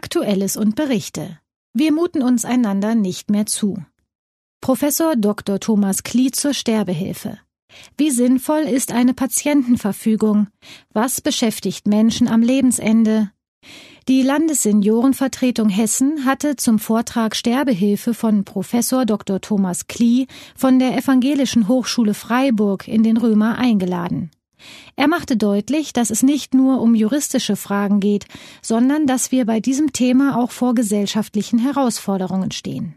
Aktuelles und Berichte. Wir muten uns einander nicht mehr zu. Professor Dr. Thomas Klie zur Sterbehilfe. Wie sinnvoll ist eine Patientenverfügung? Was beschäftigt Menschen am Lebensende? Die Landesseniorenvertretung Hessen hatte zum Vortrag Sterbehilfe von Professor Dr. Thomas Klie von der Evangelischen Hochschule Freiburg in den Römer eingeladen. Er machte deutlich, dass es nicht nur um juristische Fragen geht, sondern dass wir bei diesem Thema auch vor gesellschaftlichen Herausforderungen stehen.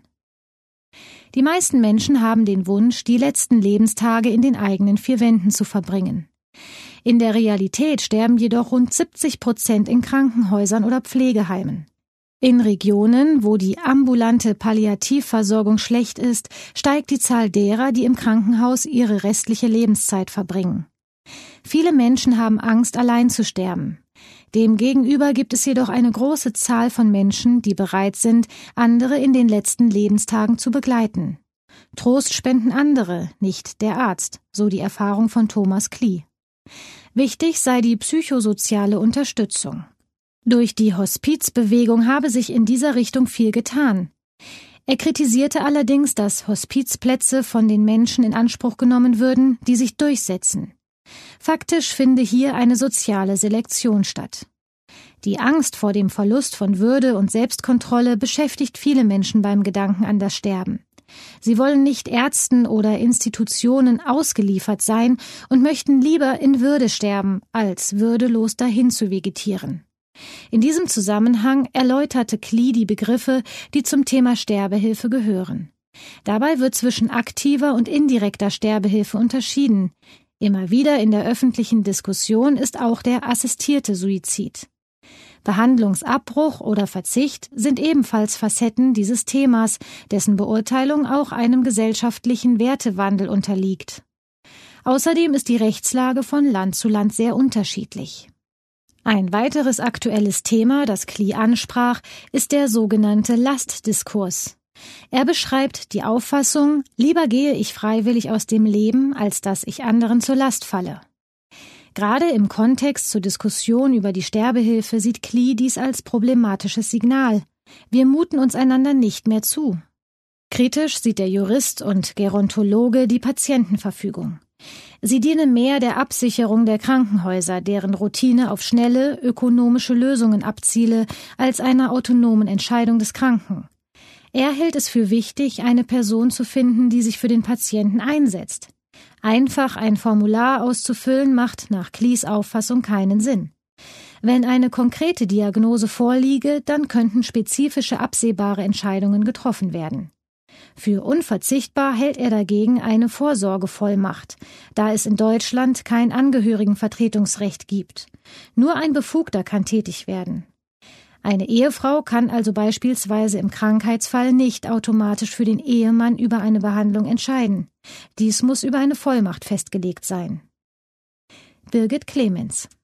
Die meisten Menschen haben den Wunsch, die letzten Lebenstage in den eigenen vier Wänden zu verbringen. In der Realität sterben jedoch rund 70% in Krankenhäusern oder Pflegeheimen. In Regionen, wo die ambulante Palliativversorgung schlecht ist, steigt die Zahl derer, die im Krankenhaus ihre restliche Lebenszeit verbringen. Viele Menschen haben Angst, allein zu sterben. Demgegenüber gibt es jedoch eine große Zahl von Menschen, die bereit sind, andere in den letzten Lebenstagen zu begleiten. Trost spenden andere, nicht der Arzt, so die Erfahrung von Thomas Klie. Wichtig sei die psychosoziale Unterstützung. Durch die Hospizbewegung habe sich in dieser Richtung viel getan. Er kritisierte allerdings, dass Hospizplätze von den Menschen in Anspruch genommen würden, die sich durchsetzen. Faktisch finde hier eine soziale Selektion statt. Die Angst vor dem Verlust von Würde und Selbstkontrolle beschäftigt viele Menschen beim Gedanken an das Sterben. Sie wollen nicht Ärzten oder Institutionen ausgeliefert sein und möchten lieber in Würde sterben, als würdelos dahin zu vegetieren. In diesem Zusammenhang erläuterte Klie die Begriffe, die zum Thema Sterbehilfe gehören. Dabei wird zwischen aktiver und indirekter Sterbehilfe unterschieden. Immer wieder in der öffentlichen Diskussion ist auch der assistierte Suizid. Behandlungsabbruch oder Verzicht sind ebenfalls Facetten dieses Themas, dessen Beurteilung auch einem gesellschaftlichen Wertewandel unterliegt. Außerdem ist die Rechtslage von Land zu Land sehr unterschiedlich. Ein weiteres aktuelles Thema, das Klie ansprach, ist der sogenannte Lastdiskurs. Er beschreibt die Auffassung, lieber gehe ich freiwillig aus dem Leben, als dass ich anderen zur Last falle. Gerade im Kontext zur Diskussion über die Sterbehilfe sieht Klie dies als problematisches Signal. Wir muten uns einander nicht mehr zu. Kritisch sieht der Jurist und Gerontologe die Patientenverfügung. Sie diene mehr der Absicherung der Krankenhäuser, deren Routine auf schnelle, ökonomische Lösungen abziele, als einer autonomen Entscheidung des Kranken. Er hält es für wichtig, eine Person zu finden, die sich für den Patienten einsetzt. Einfach ein Formular auszufüllen, macht nach Klies Auffassung keinen Sinn. Wenn eine konkrete Diagnose vorliege, dann könnten spezifische, absehbare Entscheidungen getroffen werden. Für unverzichtbar hält er dagegen eine Vorsorgevollmacht, da es in Deutschland kein Angehörigenvertretungsrecht gibt. Nur ein Befugter kann tätig werden. Eine Ehefrau kann also beispielsweise im Krankheitsfall nicht automatisch für den Ehemann über eine Behandlung entscheiden. Dies muss über eine Vollmacht festgelegt sein. Birgit Clemens.